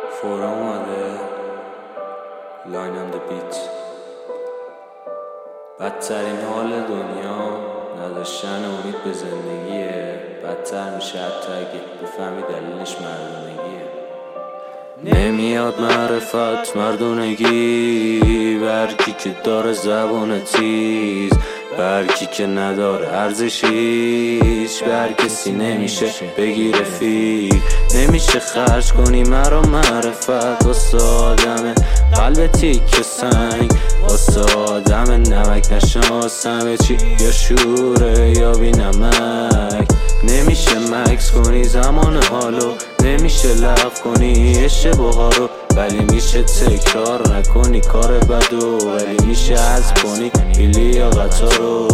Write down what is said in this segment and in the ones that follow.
فورا اومده لاین آن دی بیت. بدترین حال دنیا نداشتن امید به زندگیه. بدتر میشه حتی اگه بفهمی دلیلش مردونگیه. نمیاد معرفت مردونگی، برکی که داره زبان تیز، برکی که نداره ارزشیش، بر کسی نمیشه بگی رفیق. نمیشه خرج کنی مرا معرفت واسه آدمه قلب تیک سنگ، واسه آدم نمک نشناسم چی یا شوره یا بی نمک. نمیشه مکس کنی زمان حالو، نمیشه لغو کنی اشتباها رو، ولی میشه تکرار نکنی کار بدو، ولی میشه حذف کنی بیلی یا قطار رو.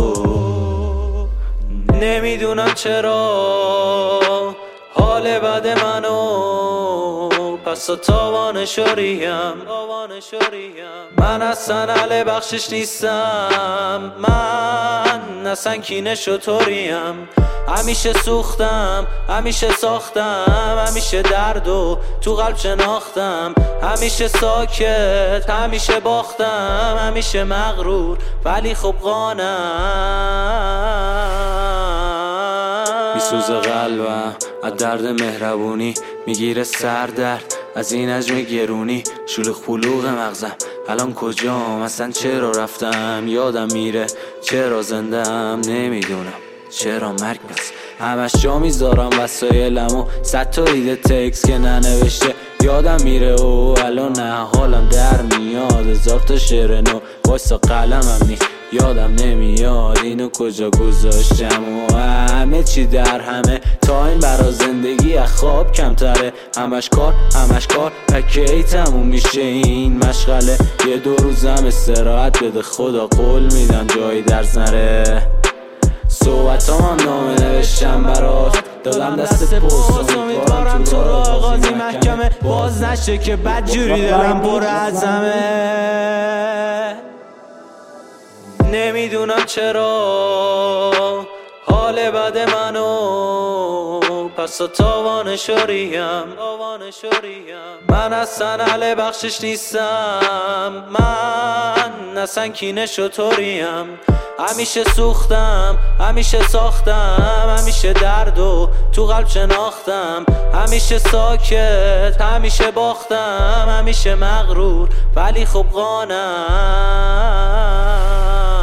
نمیدونم چرا حال بد منو پس تاوان شوریم. من اصلا اهل بخشش نیستم، من اصلا کینه شطوریم. همیشه سوختم، همیشه ساختم، همیشه درد و تو قلب شناختم. همیشه ساکت، همیشه باختم، همیشه مغرور ولی خب قانم. میسوزه قلبم از درد مهربونی، میگیره سردرد از این حجم گرونی. شلوغ پلوغ مغزم الان کجام، اصلا چرا رفتم یادم میره، چرا زندم نمیدونم، چرا مرگ بس همش جا میذارم وسایلمو. 100 تا ایده تکس که ننوشته یادم میره و الان نه حالم در میاد. 1000 تا شعر نو وایسا قلمم نی یادم نمیاد اینو کجا گذاشتم. و همه چی در همه تایم برا زندگی از خواب کمتره. همش کار و کی تموم میشه این مشغله. یه 2 روزم استراحت بده خدا، قول میدم جایی درز نره. صحبتام هم نامه نوشتم برات، دادم دست پست. امیدوارم تو رو آغازی محکمه باز نشه که بدجوری دلم پر ازمه. نمیدونم چرا حال بد منو پس تاوان شوریم. من اصلا اهل بخشش نیستم، من اصلا کینه شطوریم. همیشه سوختم، همیشه ساختم، همیشه درد و تو قلب شناختم. همیشه ساکت، همیشه باختم، همیشه مغرور ولی خب قانم.